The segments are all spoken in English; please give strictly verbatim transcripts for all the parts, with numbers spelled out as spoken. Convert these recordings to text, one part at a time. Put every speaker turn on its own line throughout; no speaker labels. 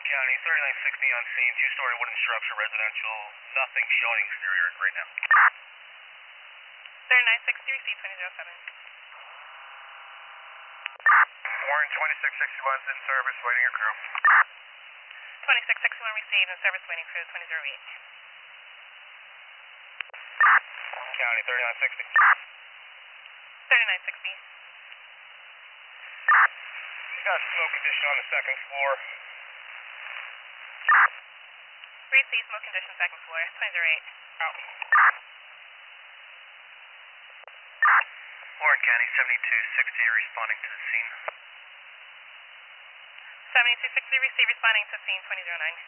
County, thirty-nine sixty on scene, two-story wooden structure, residential, nothing showing exterior right now.
thirty-nine sixty, receive twenty oh seven.
Warren, twenty-six sixty-one's in service, waiting your crew.
twenty-six sixty-one received, in service waiting crew, twenty oh eight.
County, thirty-nine sixty.
thirty-nine sixty.
You got a smoke condition on the second floor.
Receive smoke condition, second floor, twenty oh eight.
Out. Warren County, seventy-two sixty, responding to the scene.
seventy-two sixty, receive, responding to scene, twenty oh nine.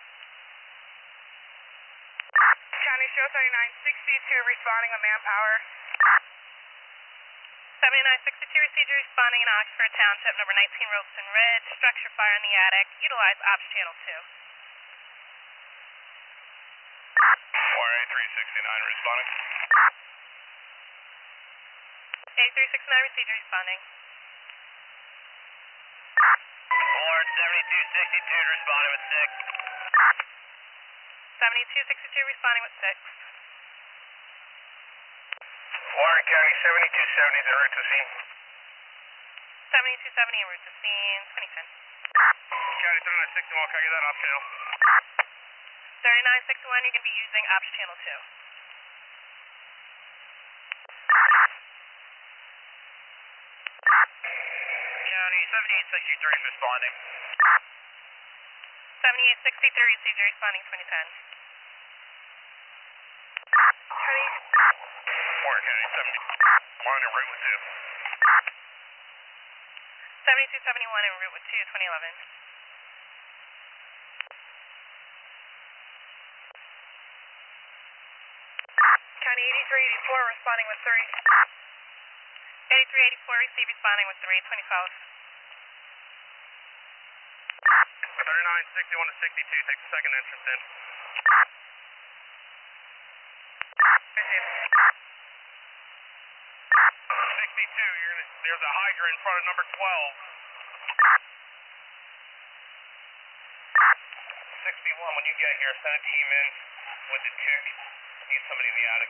County show thirty-nine sixty-two, responding with manpower.
seventy-nine sixty-two, receive, responding in Oxford Township, number nineteen Robeson Ridge, structure fire in the attic, utilize ops channel two.
Warren eighty-three sixty-nine, responding.
eighty-three sixty-nine, receive, responding.
Warren seventy-two sixty-two, responding with six.
seventy-two sixty-two, responding with six.
Warren County, seventy-two seventy, en route to scene.
seventy-two seventy, en route to scene, twenty ten.
County, thirty-nine sixty-one, can I get that off channel?
thirty-nine sixty-one, you're going to be using ops channel two.
County, seventy-eight sixty-three is responding.
seventy-eight sixty-three, received, you're responding, twenty ten.
County.
Warren County, seventy. One en route with two.
seventy-two seventy-one, en route with two, twenty eleven.
County eighty-three eighty-four, responding with three.
eighty-three eighty-four, receive, responding with three, twenty twelve.
thirty-nine sixty-one to sixty-two, take the second entrance in. sixty-two, you're gonna, there's a hydrant in front of number twelve. sixty-one, when you get here, send a team in with a tick. Need somebody in the attic.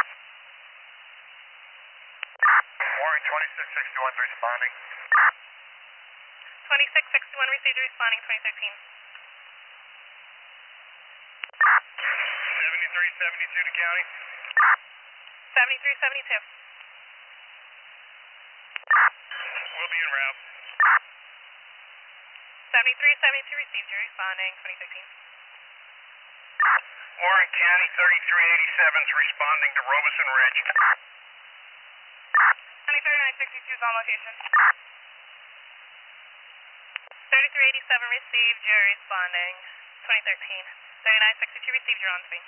Warren, twenty-six sixty-one is responding.
twenty-six sixty-one, received, responding, twenty thirteen.
seventy-three seventy-two to county.
seventy-three seventy-two.
We'll be en route.
seventy-three seventy-two, received, you're responding, twenty thirteen.
Warren County, thirty-three eighty-seven is responding to Robeson Ridge.
County thirty-nine sixty-two is on location.
thirty-three eighty-seven, received, you're responding, twenty thirteen. thirty-nine sixty-two, received, you're on scene.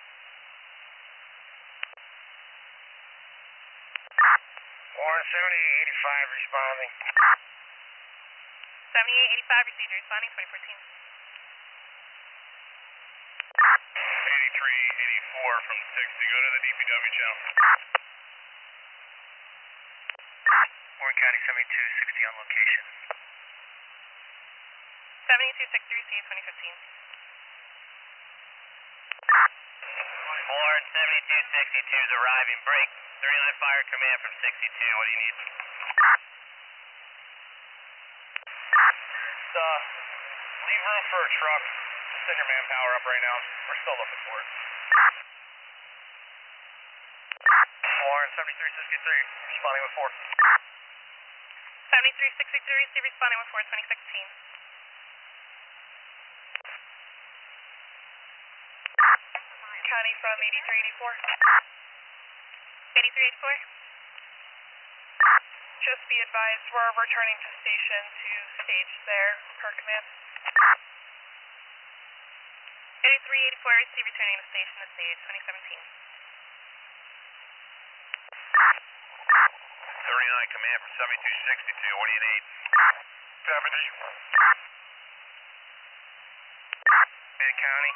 Warren, seventy-eight eighty-five responding.
seventy-eight eighty-five, received, you're responding, twenty fourteen.
eighty-three eighty-four from sixty, go to the D P W channel. Warren County, seventy-two sixty on location.
seventy-two sixty, received, twenty fifteen.
Warren, seventy-two sixty-two is arriving. Break. thirty-nine Fire Command from sixty-two. What do you need? Uh, leave room for a truck. Just send your manpower up right now. We're still looking for it. Warren, seventy-three sixty-three, responding with four.
seventy-three sixty-three, received, responding with four, twenty sixteen.
County from eighty-three eighty-four.
eighty-three eighty-four.
Just be advised, we're returning to station to stage there, per command.
eighty-three eighty-four, received, returning to station to stage, twenty seventeen.
thirty-nine Command from seventy-two sixty-two. What do you need? seventy. Mid County.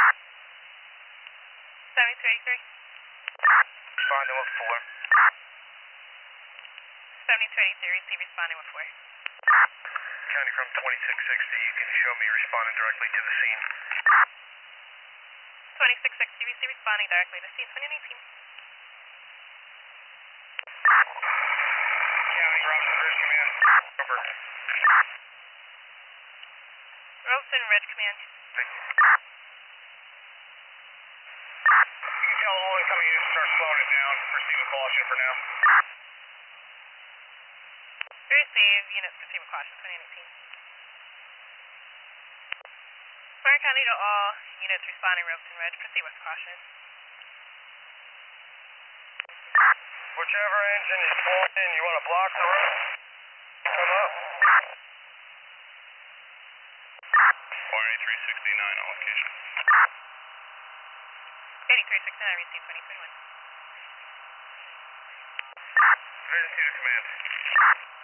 seventy-two eighty-three.
Responding with four.
seventy-two eighty-three, received, responding with four.
County from twenty-six sixty. You can show me responding directly to the scene.
twenty-six sixty, we see responding directly to scene twenty nineteen.
County, Robson Ridge Command. Over.
Robeson Ridge Command.
Thank you. You can tell all incoming units start slowing it down. Proceed with caution for now.
We receive units proceed with caution twenty nineteen. Clark County to all units responding Robeson Ridge, proceed with caution.
Whichever engine is pulling in, you want to block the road? Come up.
four eighty-three sixty-nine on location.
eighty-three sixty-nine, receive twenty twenty-one.
Division two to command.